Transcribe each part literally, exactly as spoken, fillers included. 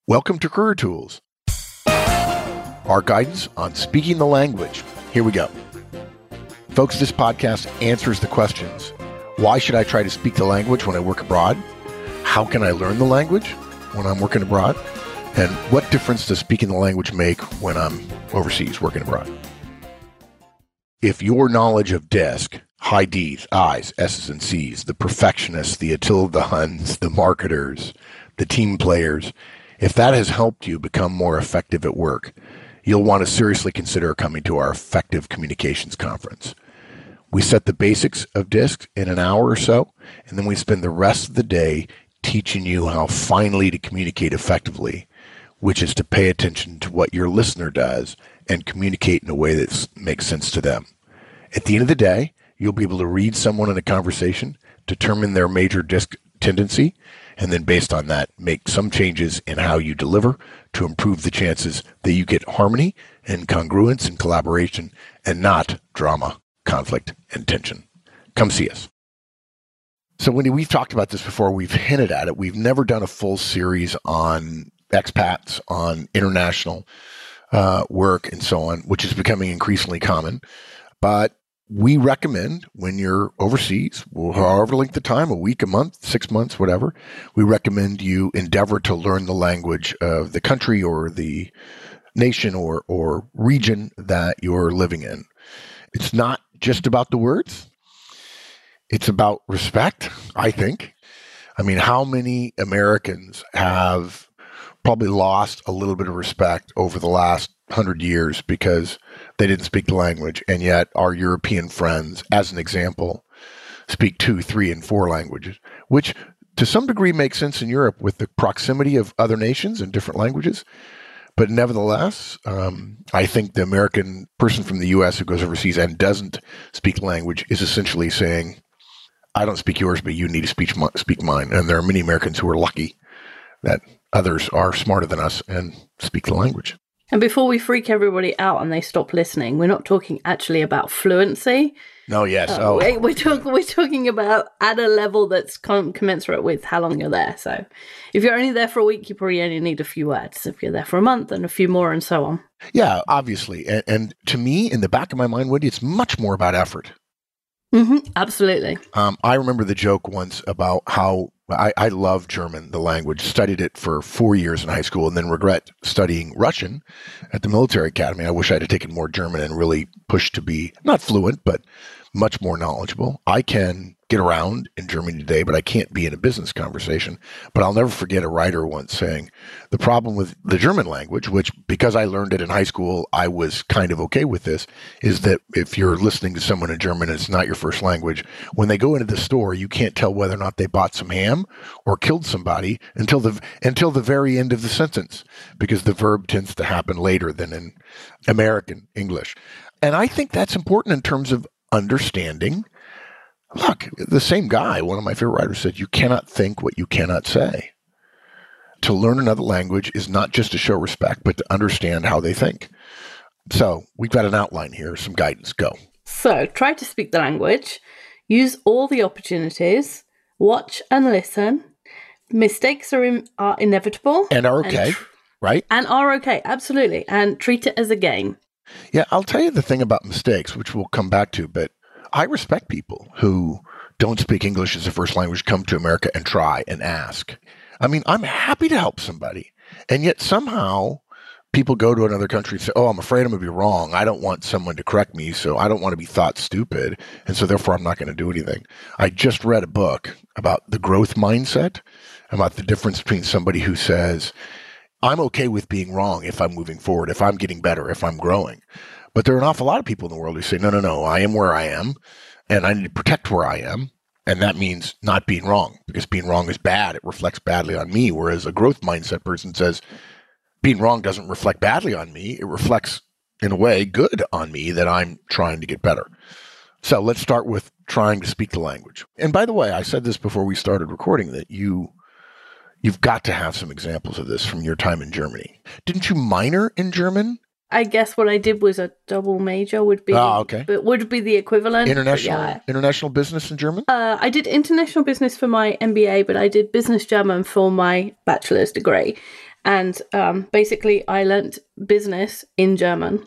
Welcome to Career Tools, our guidance on speaking the language. Here we go. Folks, this podcast answers the questions. Why should I try to speak the language when I work abroad? How can I learn the language when I'm working abroad? And what difference does speaking the language make when I'm overseas working abroad? If your knowledge of DISC, high D's, I's, S's, and C's, the perfectionists, the Attila the Huns, the marketers, the team players, if that has helped you become more effective at work, you'll want to seriously consider coming to our Effective Communications Conference. We set the basics of DISC in an hour or so, and then we spend the rest of the day teaching you how finally to communicate effectively, which is to pay attention to what your listener does and communicate in a way that makes sense to them. At the end of the day, you'll be able to read someone in a conversation, determine their major DISC tendency, and then based on that, make some changes in how you deliver to improve the chances that you get harmony and congruence and collaboration and not drama, conflict, and tension. Come see us. So Wendy, we've talked about this before. We've hinted at it. We've never done a full series on expats, on international uh, work and so on, which is becoming increasingly common. But we recommend when you're overseas, however length of time, a week, a month, six months, whatever, we recommend you endeavor to learn the language of the country or the nation or, or region that you're living in. It's not just about the words. It's about respect, I think. I mean, how many Americans have probably lost a little bit of respect over the last hundred years because they didn't speak the language, and yet our European friends, as an example, speak two, three, and four languages, which to some degree makes sense in Europe with the proximity of other nations and different languages. But nevertheless, um, I think the American person from the U S who goes overseas and doesn't speak language is essentially saying, I don't speak yours, but you need to speak, speak mine. And there are many Americans who are lucky that others are smarter than us and speak the language. And before we freak everybody out and they stop listening, we're not talking actually about fluency. No, yes. Uh, oh, we're, we're, talk, we're talking about at a level that's com- commensurate with how long you're there. So if you're only there for a week, you probably only need a few words. If you're there for a month, and a few more, and so on. Yeah, obviously. And, and to me, in the back of my mind, Wendy, it's much more about effort. Mm-hmm, absolutely. Um, I remember the joke once about how I, I love German, the language, studied it for four years in high school, and then regret studying Russian at the military academy. I wish I had taken more German and really pushed to be not fluent, but much more knowledgeable. I can get around in Germany today, but I can't be in a business conversation. But I'll never forget a writer once saying, the problem with the German language, which because I learned it in high school, I was kind of okay with this, is that if you're listening to someone in German and it's not your first language, when they go into the store, you can't tell whether or not they bought some ham or killed somebody until the until the very end of the sentence, because the verb tends to happen later than in American English. And I think that's important in terms of understanding. Look, the same guy, one of my favorite writers, said, you cannot think what you cannot say. To learn another language is not just to show respect, but to understand how they think. So we've got an outline here, some guidance. Go. So try to speak the language. Use all the opportunities. Watch and listen. Mistakes are, in, are inevitable. And are okay, and tr- right? And are okay, absolutely. And treat it as a game. Yeah, I'll tell you the thing about mistakes, which we'll come back to, but I respect people who don't speak English as a first language, come to America and try and ask. I mean, I'm happy to help somebody. And yet somehow people go to another country and say, oh, I'm afraid I'm going to be wrong. I don't want someone to correct me, so I don't want to be thought stupid. And so therefore, I'm not going to do anything. I just read a book about the growth mindset, about the difference between somebody who says, I'm okay with being wrong if I'm moving forward, if I'm getting better, if I'm growing. But there are an awful lot of people in the world who say, no, no, no, I am where I am, and I need to protect where I am. And that means not being wrong, because being wrong is bad. It reflects badly on me. Whereas a growth mindset person says, being wrong doesn't reflect badly on me. It reflects, in a way, good on me, that I'm trying to get better. So let's start with trying to speak the language. And by the way, I said this before we started recording, that you, you've got to have some examples of this from your time in Germany. Didn't you minor in German? I guess what I did was a double major would be, oh, okay. but would be the equivalent. International, yeah. international business in German? Uh, I did international business for my M B A, but I did business German for my bachelor's degree. And um, basically, I learnt business in German.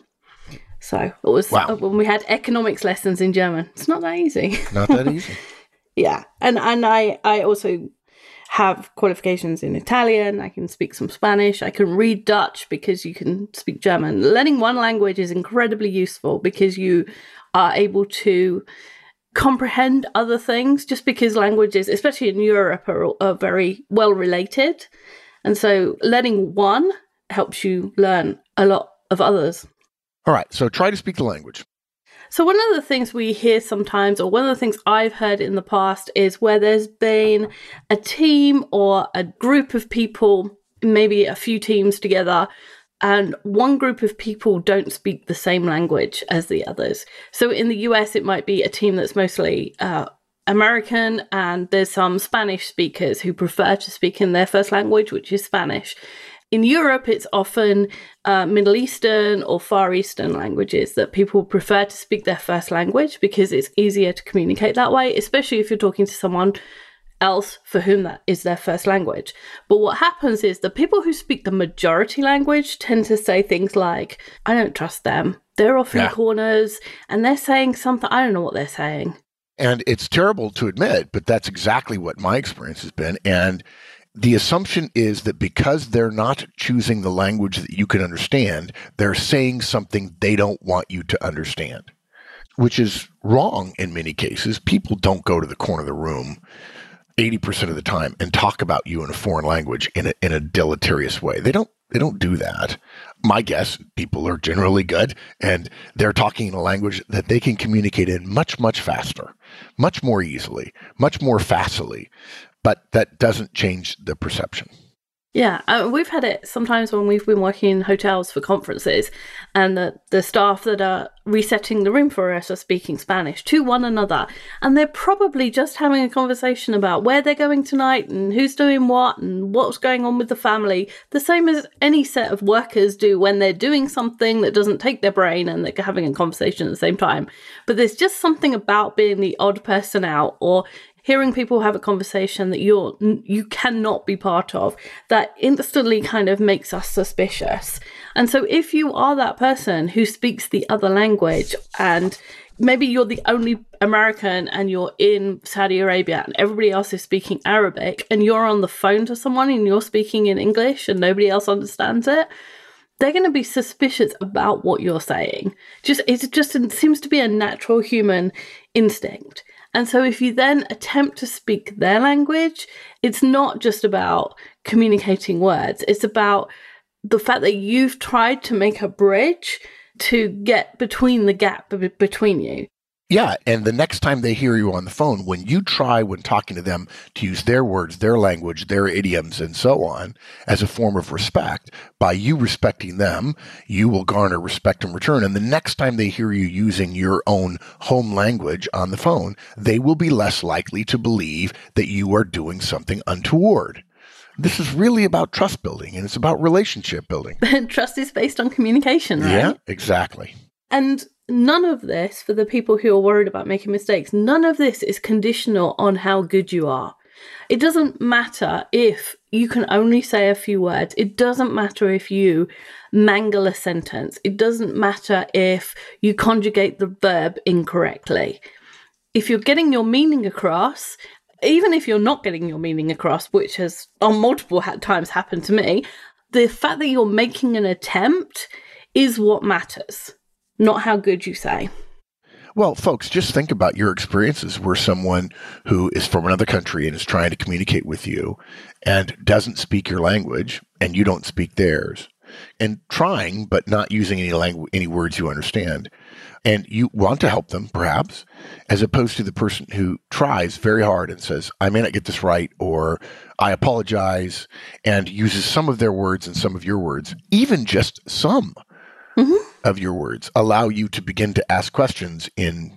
So it was wow. uh, when we had economics lessons in German. It's not that easy. Not that easy. Yeah. And, and I, I also have qualifications in Italian. I can speak some Spanish. I can read Dutch because you can speak German. Learning one language is incredibly useful because you are able to comprehend other things, just because languages, especially in Europe, are, are very well related. And so learning one helps you learn a lot of others. All right. So try to speak the language. So one of the things we hear sometimes, or one of the things I've heard in the past, is where there's been a team or a group of people, maybe a few teams together, and one group of people don't speak the same language as the others. So in the U S, it might be a team that's mostly uh, American, and there's some Spanish speakers who prefer to speak in their first language, which is Spanish. In Europe, it's often uh, Middle Eastern or Far Eastern languages that people prefer to speak their first language because it's easier to communicate that way, especially if you're talking to someone else for whom that is their first language. But what happens is the people who speak the majority language tend to say things like, I don't trust them. They're off in Yeah. corners and they're saying something. I don't know what they're saying. And it's terrible to admit, but that's exactly what my experience has been. And the assumption is that because they're not choosing the language that you can understand, they're saying something they don't want you to understand, which is wrong in many cases. People don't go to the corner of the room eighty percent of the time and talk about you in a foreign language in a, in a deleterious way. They don't, they don't do that. My guess, people are generally good and they're talking in a language that they can communicate in much, much faster, much more easily, much more facilely. But that doesn't change the perception. Yeah, uh, we've had it sometimes when we've been working in hotels for conferences, and the, the staff that are resetting the room for us are speaking Spanish to one another, and they're probably just having a conversation about where they're going tonight and who's doing what and what's going on with the family, the same as any set of workers do when they're doing something that doesn't take their brain and they're having a conversation at the same time. But there's just something about being the odd person out, or hearing people have a conversation that you're you cannot be part of, that instantly kind of makes us suspicious. And so if you are that person who speaks the other language, and maybe you're the only American and you're in Saudi Arabia and everybody else is speaking Arabic, and you're on the phone to someone and you're speaking in English and nobody else understands it, they're going to be suspicious about what you're saying. Just it just it seems to be a natural human instinct. And so if you then attempt to speak their language, it's not just about communicating words. It's about the fact that you've tried to make a bridge to get between the gap b- between you. Yeah, and the next time they hear you on the phone, when you try, when talking to them, to use their words, their language, their idioms, and so on, as a form of respect, by you respecting them, you will garner respect in return. And the next time they hear you using your own home language on the phone, they will be less likely to believe that you are doing something untoward. This is really about trust building, and it's about relationship building. Trust is based on communication, right? Yeah, exactly. And none of this, for the people who are worried about making mistakes, none of this is conditional on how good you are. It doesn't matter if you can only say a few words. It doesn't matter if you mangle a sentence. It doesn't matter if you conjugate the verb incorrectly. If you're getting your meaning across, even if you're not getting your meaning across, which has on multiple ha- times happened to me, the fact that you're making an attempt is what matters, not how good you say. Well, folks, just think about your experiences where someone who is from another country and is trying to communicate with you and doesn't speak your language and you don't speak theirs, and trying but not using any language, any words you understand. And you want to help them, perhaps, as opposed to the person who tries very hard and says, I may not get this right, or I apologize, and uses some of their words and some of your words, even just some mm-hmm. of your words, allow you to begin to ask questions in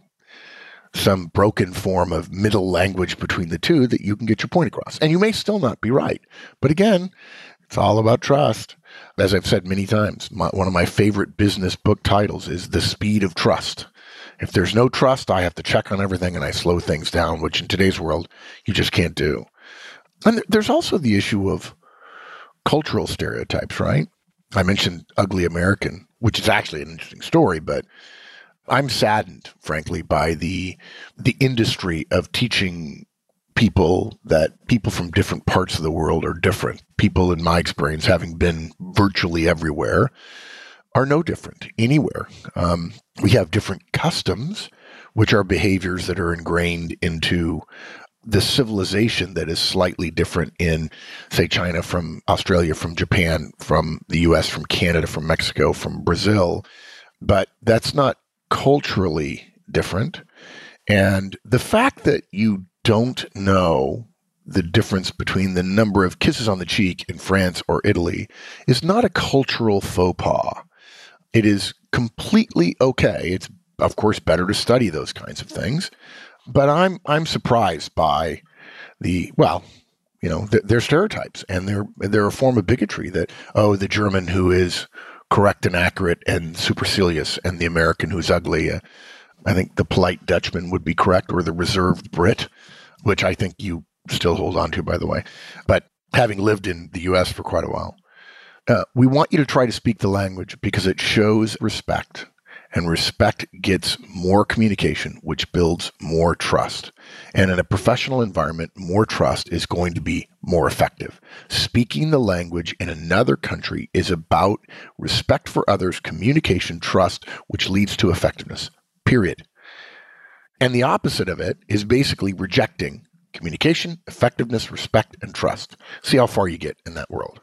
some broken form of middle language between the two that you can get your point across. And you may still not be right. But again, it's all about trust. As I've said many times, my, one of my favorite business book titles is The Speed of Trust. If there's no trust, I have to check on everything and I slow things down, which in today's world, you just can't do. And there's also the issue of cultural stereotypes, right? I mentioned ugly American, which is actually an interesting story, but I'm saddened, frankly, by the the industry of teaching people that people from different parts of the world are different. People, in my experience, having been virtually everywhere, are no different anywhere. Um, we have different customs, which are behaviors that are ingrained into the civilization that is slightly different in, say, China from Australia, from Japan, from the U S, from Canada, from Mexico, from Brazil. But that's not culturally different. And the fact that you don't know the difference between the number of kisses on the cheek in France or Italy is not a cultural faux pas. It is completely okay. It's, of course, better to study those kinds of things. But I'm I'm surprised by the, well, you know, th- they're stereotypes, and they're they're a form of bigotry that, oh, the German who is correct and accurate and supercilious, and the American who's ugly. Uh, I think the polite Dutchman would be correct, or the reserved Brit, which I think you still hold on to, by the way. But having lived in the U S for quite a while, uh, we want you to try to speak the language because it shows respect. And respect gets more communication, which builds more trust. And in a professional environment, more trust is going to be more effective. Speaking the language in another country is about respect for others, communication, trust, which leads to effectiveness, period. And the opposite of it is basically rejecting communication, effectiveness, respect, and trust. See how far you get in that world.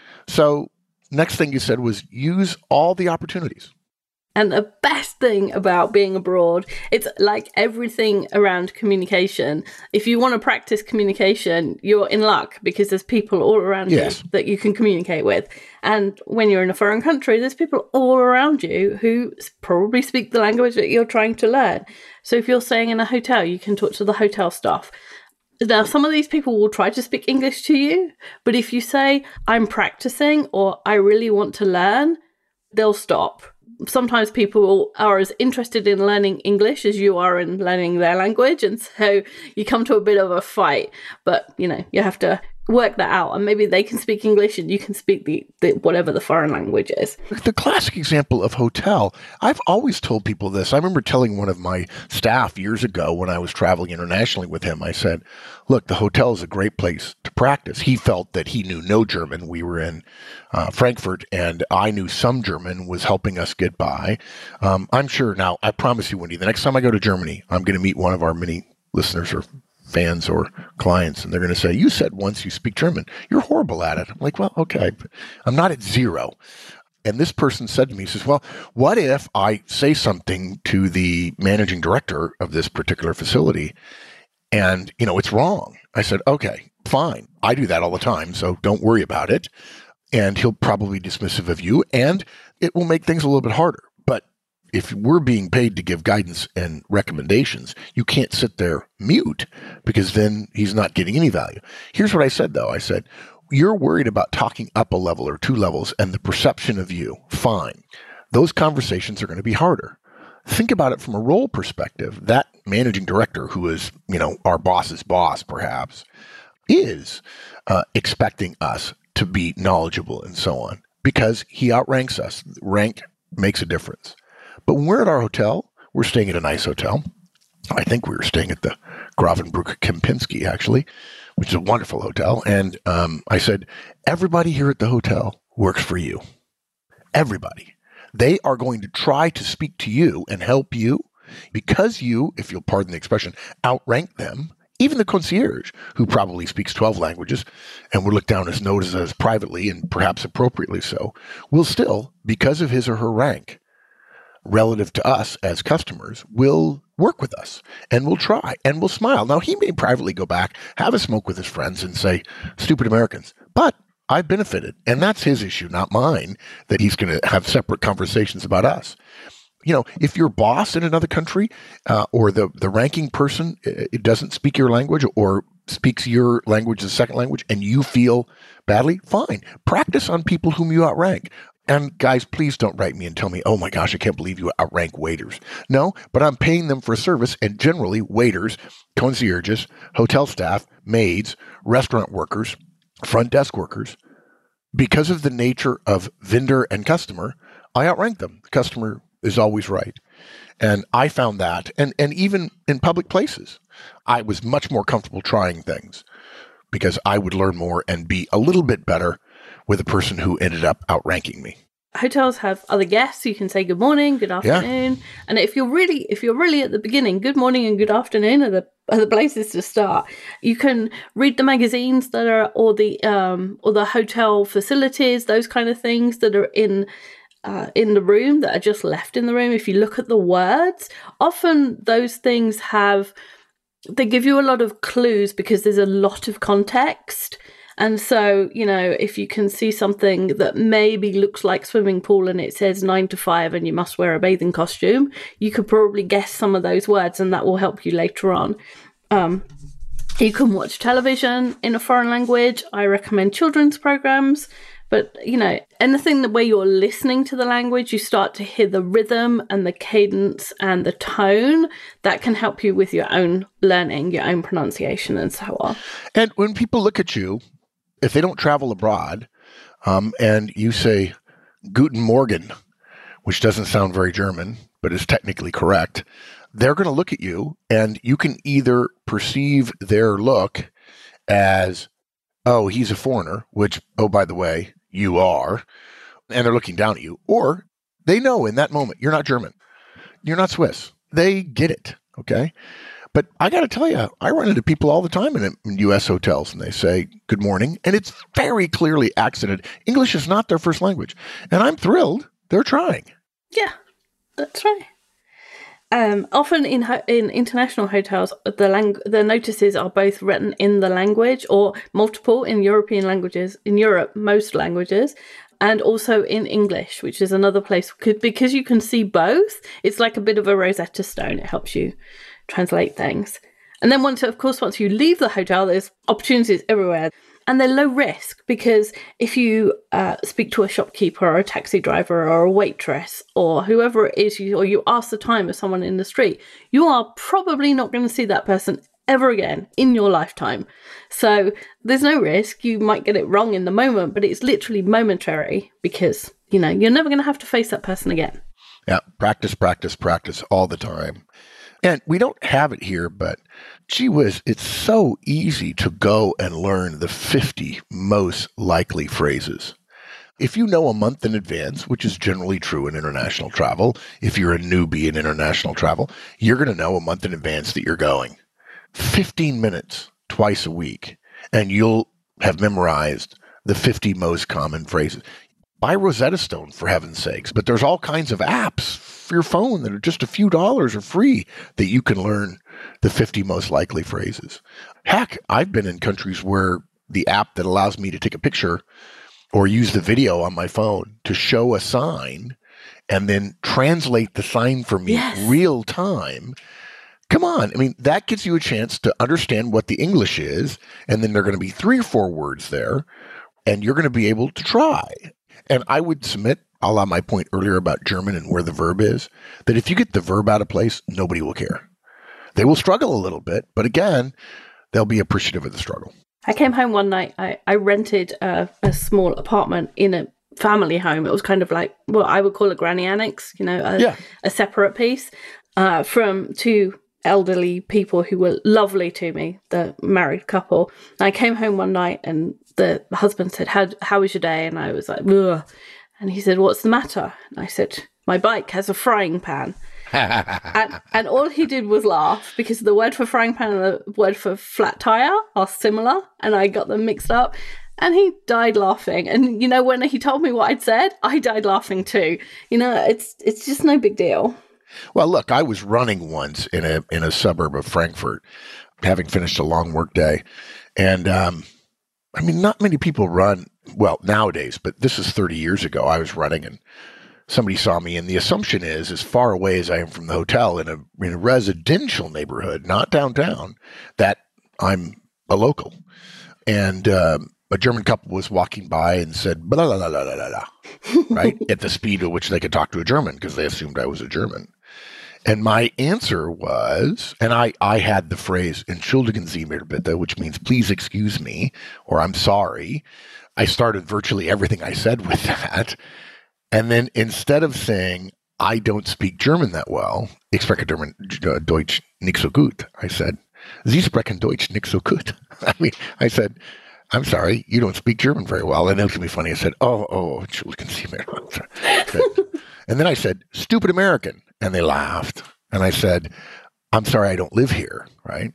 So next thing you said was use all the opportunities. And the best thing about being abroad, it's like everything around communication. If you want to practice communication, you're in luck because there's people all around yes. you that you can communicate with. And when you're in a foreign country, there's people all around you who probably speak the language that you're trying to learn. So if you're staying in a hotel, you can talk to the hotel staff. Now, some of these people will try to speak English to you, but if you say, I'm practicing or I really want to learn, they'll stop. Sometimes people are as interested in learning English as you are in learning their language. And so you come to a bit of a fight, but you know, you have to work that out. And maybe they can speak English and you can speak the, the whatever the foreign language is. The classic example of hotel, I've always told people this. I remember telling one of my staff years ago when I was traveling internationally with him, I said, look, the hotel is a great place to practice. He felt that he knew no German. We were in uh, Frankfurt and I knew some German, was helping us get by. Um, I'm sure now, I promise you, Wendy, the next time I go to Germany, I'm going to meet one of our many listeners or fans or clients, and they're going to say, you said once you speak German. You're horrible at it. I'm like, well, okay, I'm not at zero. And this person said to me, he says, well, what if I say something to the managing director of this particular facility and, you know, it's wrong? I said, okay, fine. I do that all the time, so don't worry about it. And he'll probably be dismissive of you, and it will make things a little bit harder. But if we're being paid to give guidance and recommendations, you can't sit there mute because then he's not getting any value. Here's what I said, though. I said, you're worried about talking up a level or two levels and the perception of you. Fine. Those conversations are going to be harder. Think about it from a role perspective. That managing director, who is, you know, our boss's boss, perhaps, is uh, expecting us to be knowledgeable and so on because he outranks us. Rank makes a difference. But when we're at our hotel, we're staying at a nice hotel. I think we were staying at the Gravenbruch Kempinski, actually, which is a wonderful hotel. And um, I said, everybody here at the hotel works for you. Everybody. They are going to try to speak to you and help you because you, if you'll pardon the expression, outrank them. Even the concierge, who probably speaks twelve languages and would look down his nose as privately and perhaps appropriately so, will still, because of his or her rank, relative to us as customers, will work with us and will try and will smile. Now, he may privately go back, have a smoke with his friends and say, stupid Americans, but I've benefited. And that's his issue, not mine, that he's going to have separate conversations about us. You know, if your boss in another country uh, or the, the ranking person it doesn't speak your language or speaks your language as a second language and you feel badly, fine. Practice on people whom you outrank. And guys, please don't write me and tell me, oh my gosh, I can't believe you outrank waiters. No, but I'm paying them for a service, and generally waiters, concierges, hotel staff, maids, restaurant workers, front desk workers because of the nature of vendor and customer, I outrank them. The customer is always right. And I found that, and, and even in public places, I was much more comfortable trying things because I would learn more and be a little bit better with a person who ended up outranking me. Hotels have other guests. You can say good morning, good afternoon, yeah. And if you're really, if you're really at the beginning, good morning and good afternoon are the are the places to start. You can read the magazines that are, or the um, or the hotel facilities, those kind of things that are in uh, in the room that are just left in the room. If you look at the words, often those things have they give you a lot of clues because there's a lot of context. And so, you know, if you can see something that maybe looks like swimming pool and it says nine to five and you must wear a bathing costume, you could probably guess some of those words and that will help you later on. Um, you can watch television in a foreign language. I recommend children's programs. But, you know, anything that where you're listening to the language, you start to hear the rhythm and the cadence and the tone that can help you with your own learning, your own pronunciation and so on. And when people look at you, if they don't travel abroad, um, and you say Guten Morgen, which doesn't sound very German, but is technically correct, they're going to look at you and you can either perceive their look as, oh, he's a foreigner, which, oh, by the way, you are, and they're looking down at you, or they know in that moment, you're not German, you're not Swiss. They get it, okay? But I got to tell you, I run into people all the time in, in U S hotels, and they say, good morning, and it's very clearly accented. English is not their first language, and I'm thrilled they're trying. Yeah, that's right. Um, often in ho- in international hotels, the lang- the notices are both written in the language or multiple in European languages, in Europe, most languages, and also in English, which is another place. Because you can see both, it's like a bit of a Rosetta Stone. It helps you translate things. And then once, of course, once you leave the hotel, there's opportunities everywhere. And they're low risk because if you uh, speak to a shopkeeper or a taxi driver or a waitress or whoever it is, you, or you ask the time of someone in the street, you are probably not going to see that person ever again in your lifetime. So there's no risk. You might get it wrong in the moment, but it's literally momentary because, you know, you're never going to have to face that person again. Yeah, practice, practice, practice all the time. And we don't have it here, but gee whiz, it's so easy to go and learn the fifty most likely phrases. If you know a month in advance, which is generally true in international travel, if you're a newbie in international travel, you're going to know a month in advance that you're going. fifteen minutes twice a week, and you'll have memorized the fifty most common phrases. Buy Rosetta Stone, for heaven's sakes, but there's all kinds of apps for your phone that are just a few dollars or free that you can learn the fifty most likely phrases. Heck, I've been in countries where the app that allows me to take a picture or use the video on my phone to show a sign and then translate the sign for me yes. real time. Come on. I mean, that gives you a chance to understand what the English is, and then there are going to be three or four words there, and you're going to be able to try. And I would submit, a la my point earlier about German and where the verb is, that if you get the verb out of place, nobody will care. They will struggle a little bit, but again, they'll be appreciative of the struggle. I came home one night, I, I rented a, a small apartment in a family home. It was kind of like what I would call a granny annex, you know, a, yeah. a separate piece uh, from two elderly people who were lovely to me, the married couple. And I came home one night and the husband said, how, how was your day? And I was like, ugh. And he said, what's the matter? And I said, my bike has a frying pan. and, and all he did was laugh because the word for frying pan and the word for flat tire are similar. And I got them mixed up. And he died laughing. And, you know, when he told me what I'd said, I died laughing too. You know, it's it's just no big deal. Well, look, I was running once in a in a suburb of Frankfurt, having finished a long work day. And, um, I mean, not many people run, well, nowadays, but this is thirty years ago. I was running and somebody saw me. And the assumption is, as far away as I am from the hotel in a, in a residential neighborhood, not downtown, that I'm a local. And um, a German couple was walking by and said, blah, blah, blah, blah, blah, blah, right? At the speed at which they could talk to a German because they assumed I was a German. And my answer was, and I, I had the phrase, Entschuldigen Sie mir bitte, which means please excuse me, or I'm sorry. I started virtually everything I said with that. And then instead of saying, I don't speak German that well, ich spreche German, uh, Deutsch nicht so gut, I said, Sie sprechen Deutsch nicht so gut. I mean, I said, I'm sorry, you don't speak German very well. And it looked at me funny. I said, oh, oh, Entschuldigen Sie mir. And then I said, stupid American. And they laughed. And I said, I'm sorry, I don't live here, right?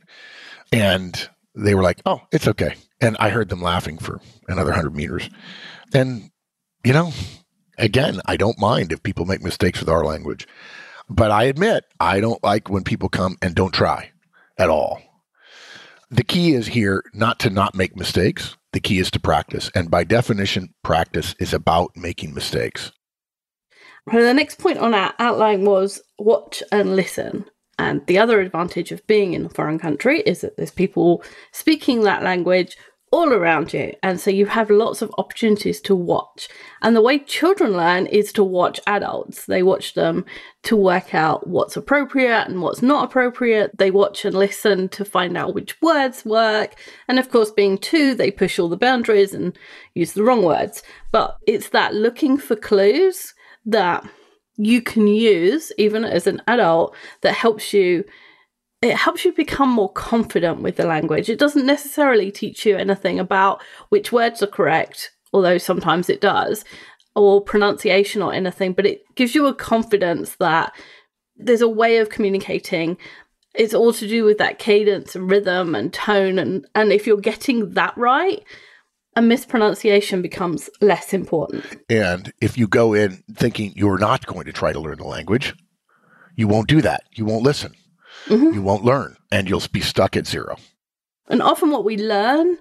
And they were like, oh, it's okay. And I heard them laughing for another one hundred meters. And, you know, again, I don't mind if people make mistakes with our language. But I admit, I don't like when people come and don't try at all. The key is here not to not make mistakes. The key is to practice. And by definition, practice is about making mistakes. And the next point on our outline was watch and listen. And the other advantage of being in a foreign country is that there's people speaking that language all around you. And so you have lots of opportunities to watch. And the way children learn is to watch adults. They watch them to work out what's appropriate and what's not appropriate. They watch and listen to find out which words work. And of course, being two, they push all the boundaries and use the wrong words. But it's that looking for clues that you can use, even as an adult, that helps you It helps you become more confident with the language. It doesn't necessarily teach you anything about which words are correct, although sometimes it does, or pronunciation or anything, but it gives you a confidence that there's a way of communicating. It's all to do with that cadence and rhythm and tone. And, and if you're getting that right, a mispronunciation becomes less important. And if you go in thinking you're not going to try to learn the language, you won't do that. You won't listen. Mm-hmm. You won't learn, and you'll be stuck at zero. And often what we learn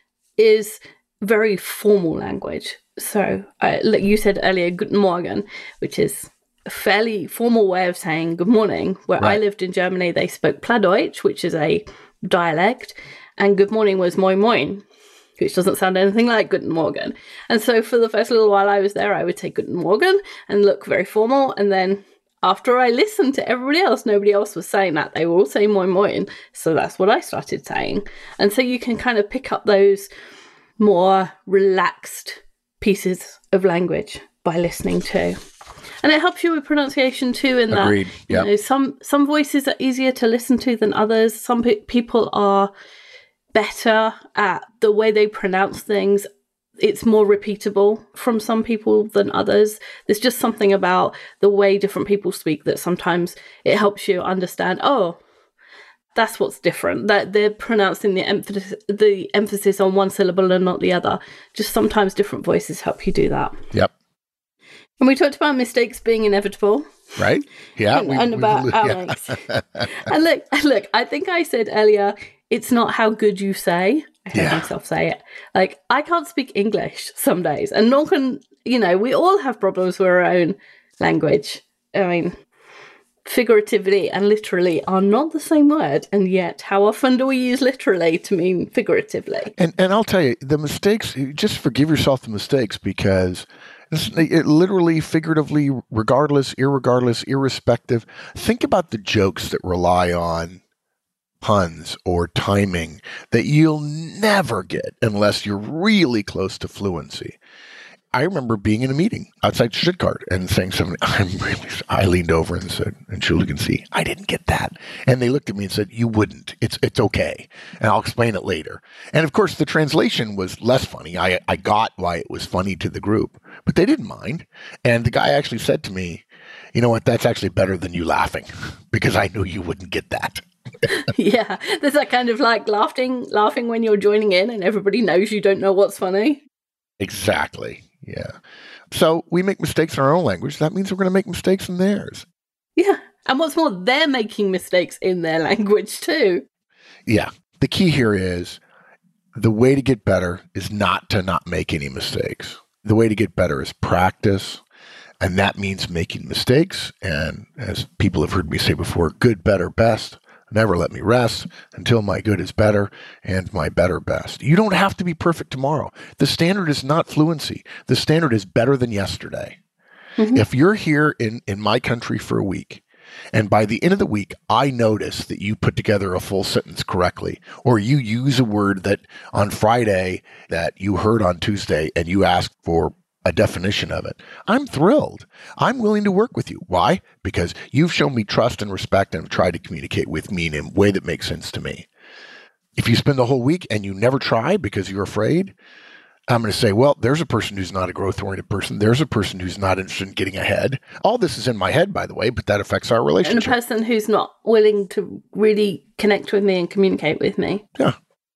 is very formal language. So uh, like you said earlier, Guten Morgen, which is a fairly formal way of saying good morning. Where right. I lived in Germany, they spoke Plattdeutsch, which is a dialect, and good morning was Moin Moin, which doesn't sound anything like Guten Morgen. And so for the first little while I was there, I would say Guten Morgen and look very formal, and then after I listened to everybody else, nobody else was saying that. They were all saying Moin Moin. So that's what I started saying. And so you can kind of pick up those more relaxed pieces of language by listening to. And it helps you with pronunciation too, in that Agreed. Yep. you know, some, some voices are easier to listen to than others. Some pe- people are better at the way they pronounce things. It's more repeatable from some people than others. There's just something about the way different people speak that sometimes it helps you understand, oh, that's what's different. That they're pronouncing the emphasis, the emphasis on one syllable and not the other. Just sometimes different voices help you do that. Yep. And we talked about mistakes being inevitable. Right? Yeah. and, we, and about yeah. Alex. and look, look, I think I said earlier, it's not how good you say. I heard Yeah. myself say it. Like, I can't speak English some days. And nor can, you know, we all have problems with our own language. I mean, figuratively and literally are not the same word. And yet, how often do we use literally to mean figuratively? And and I'll tell you, the mistakes, just forgive yourself the mistakes, because it's, it literally, figuratively, regardless, irregardless, irrespective, think about the jokes that rely on puns or timing that you'll never get unless you're really close to fluency. I remember being in a meeting outside Stuttgart and saying something, I'm really, I leaned over and said, Entschuldigen Sie, I didn't get that. And they looked at me and said, you wouldn't. It's it's okay. And I'll explain it later. And of course, the translation was less funny. I, I got why it was funny to the group, but they didn't mind. And the guy actually said to me, you know what, that's actually better than you laughing, because I knew you wouldn't get that. Yeah, there's that kind of like laughing, laughing when you're joining in and everybody knows you don't know what's funny. Exactly. Yeah. So we make mistakes in our own language. That means we're going to make mistakes in theirs. Yeah. And what's more, they're making mistakes in their language too. Yeah. The key here is the way to get better is not to not make any mistakes. The way to get better is practice. And that means making mistakes. And as people have heard me say before, good, better, best. Never let me rest until my good is better and my better best. You don't have to be perfect tomorrow. The standard is not fluency. The standard is better than yesterday. Mm-hmm. If you're here in, in my country for a week And by the end of the week, I notice that you put together a full sentence correctly, or you use a word that on Friday that you heard on Tuesday and you asked for a definition of it. I'm thrilled. I'm willing to work with you. Why? Because you've shown me trust and respect and have tried to communicate with me in a way that makes sense to me. If you spend the whole week and you never try because you're afraid, I'm going to say, well, there's a person who's not a growth-oriented person. There's a person who's not interested in getting ahead. All this is in my head, by the way, but that affects our relationship. And a person who's not willing to really connect with me and communicate with me. Yeah.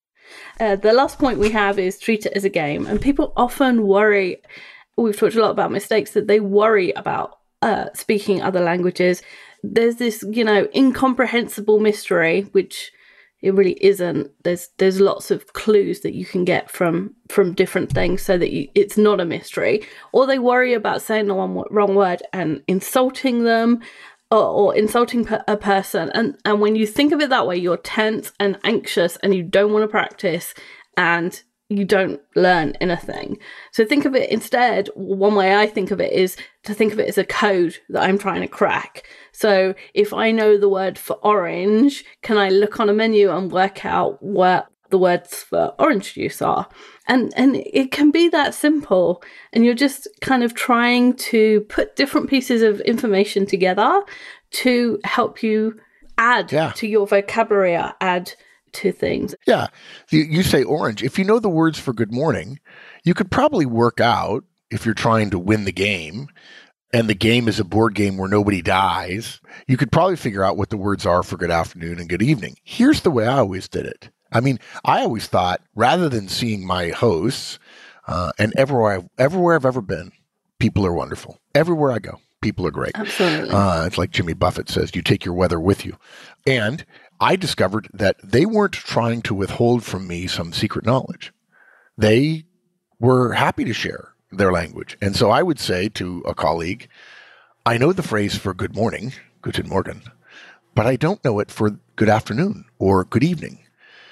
Uh, the last point we have is treat it as a game. And people often worry, we've talked a lot about mistakes, that they worry about uh, speaking other languages. There's this, you know, incomprehensible mystery, which it really isn't. There's there's lots of clues that you can get from from different things so that you, it's not a mystery. Or they worry about saying the one wrong word and insulting them or, or insulting a person. And, and when you think of it that way, you're tense and anxious and you don't want to practice and you don't learn anything. So think of it instead, one way I think of it is to think of it as a code that I'm trying to crack. So if I know the word for orange, can I look on a menu and work out what the words for orange juice are? And and it can be that simple. And you're just kind of trying to put different pieces of information together to help you add yeah. to your vocabulary, add to things. Yeah. You, you say orange. If you know the words for good morning, you could probably work out, if you're trying to win the game, and the game is a board game where nobody dies, you could probably figure out what the words are for good afternoon and good evening. Here's the way I always did it. I mean, I always thought, rather than seeing my hosts, uh, and everywhere I've, everywhere I've ever been, people are wonderful. Everywhere I go, people are great. Absolutely. Uh, it's like Jimmy Buffett says, you take your weather with you. And I discovered that they weren't trying to withhold from me some secret knowledge. They were happy to share their language. And so I would say to a colleague, I know the phrase for good morning, guten Morgen, but I don't know it for good afternoon or good evening.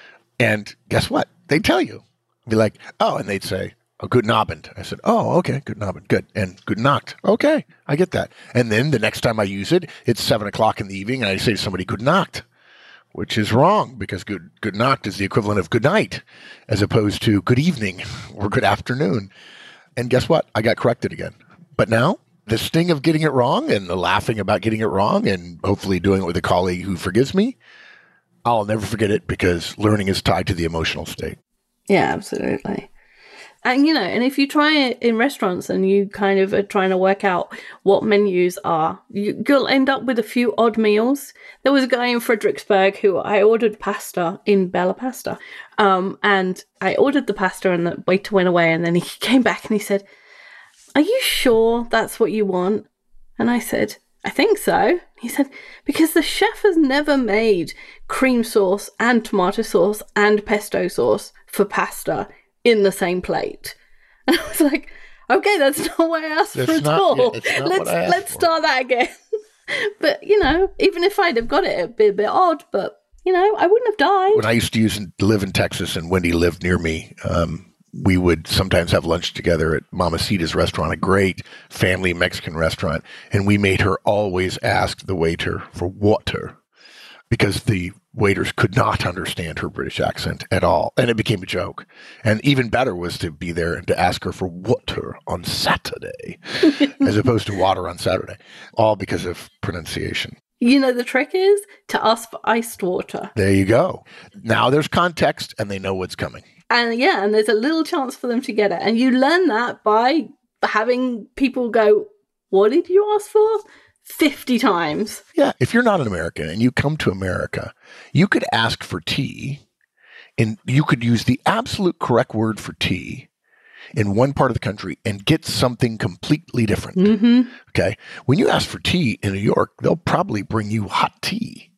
And guess what? They'd tell you. Be like, oh, and they'd say, oh, guten Abend. I said, oh, okay, guten Abend, good. And guten Nacht. Okay, I get that. And then the next time I use it, it's seven o'clock in the evening, and I say to somebody, guten Nacht, which is wrong because good good Nacht is the equivalent of good night as opposed to good evening or good afternoon. And guess what? I got corrected again. But now the sting of getting it wrong and the laughing about getting it wrong and hopefully doing it with a colleague who forgives me, I'll never forget it because learning is tied to the emotional state. Yeah, absolutely. And, you know, and if you try it in restaurants and you kind of are trying to work out what menus are, you, you'll end up with a few odd meals. There was a guy in Fredericksburg who I ordered pasta in Bella Pasta. Um, and I ordered the pasta and the waiter went away and then he came back and he said, are you sure that's what you want? And I said, I think so. He said, because the chef has never made cream sauce and tomato sauce and pesto sauce for pasta in the same plate. And I was like, okay, that's not what I asked that's for at not, all. yeah, let's let's for. start that again. But, you know, even if I'd have got it, it'd be a bit odd, but, you know, I wouldn't have died. When I used to use live in Texas and Wendy lived near me, um, we would sometimes have lunch together at Mamacita's restaurant, a great family Mexican restaurant. And we made her always ask the waiter for water because the waiters could not understand her British accent at all. And it became a joke. And even better was to be there and to ask her for water on Saturday as opposed to water on Saturday, all because of pronunciation. You know, the trick is to ask for iced water. There you go. Now there's context and they know what's coming. And yeah, and there's a little chance for them to get it. And you learn that by having people go, what did you ask for? fifty times. Yeah. If you're not an American and you come to America, you could ask for tea and you could use the absolute correct word for tea in one part of the country and get something completely different. Mm-hmm. Okay. When you ask for tea in New York, they'll probably bring you hot tea.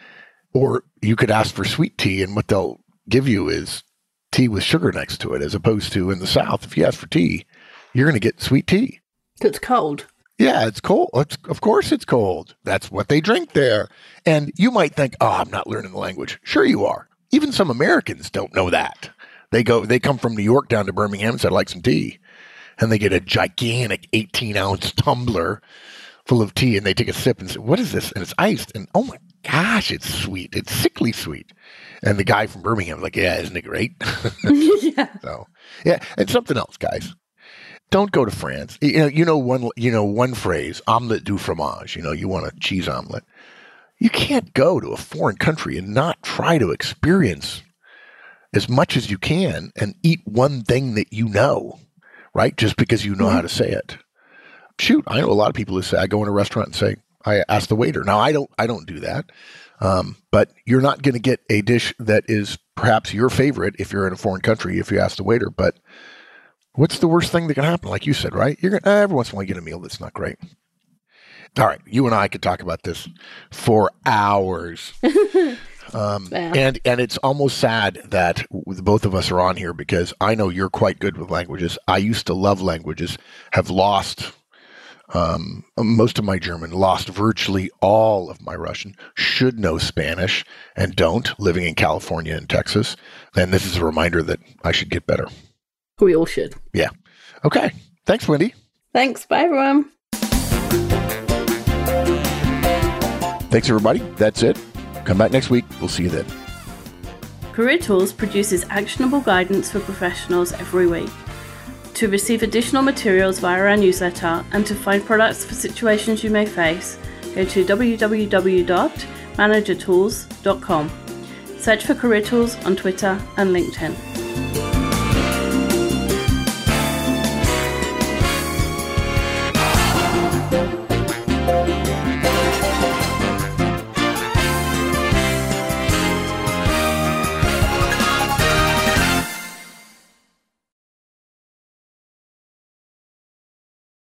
Or you could ask for sweet tea and what they'll give you is tea with sugar next to it, as opposed to in the South, if you ask for tea, you're going to get sweet tea. It's cold. Yeah, it's cold. It's, of course it's cold. That's what they drink there. And you might think, oh, I'm not learning the language. Sure you are. Even some Americans don't know that. They go, they come from New York down to Birmingham and said, I'd like some tea. And they get a gigantic eighteen ounce tumbler full of tea, and they take a sip and say, "What is this?" And it's iced, and oh my gosh, it's sweet. It's sickly sweet. And the guy from Birmingham was like, "Yeah, isn't it great?" Yeah. So yeah, and something else, guys. Don't go to France. You know, you know one. You know one phrase: omelette du fromage. You know, you want a cheese omelet. You can't go to a foreign country and not try to experience as much as you can and eat one thing that you know, right? Just because you know mm-hmm. how to say it. Shoot, I know a lot of people who say, I go in a restaurant and say, I ask the waiter. Now, I don't I don't do that. Um, but you're not going to get a dish that is perhaps your favorite if you're in a foreign country, if you ask the waiter. But what's the worst thing that can happen? Like you said, right? You're going to every once in a while get a meal that's not great. All right, you and I could talk about this for hours. um, yeah. and, and it's almost sad that both of us are on here because I know you're quite good with languages. I used to love languages, have lost um, most of my German, lost virtually all of my Russian, should know Spanish, and don't, living in California and Texas. And this is a reminder that I should get better. We all should. Yeah. Okay. Thanks, Wendy. Thanks. Bye, everyone. Thanks, everybody. That's it. Come back next week. We'll see you then. Career Tools produces actionable guidance for professionals every week. To receive additional materials via our newsletter and to find products for situations you may face, go to w w w dot manager tools dot com. Search for Career Tools on Twitter and LinkedIn.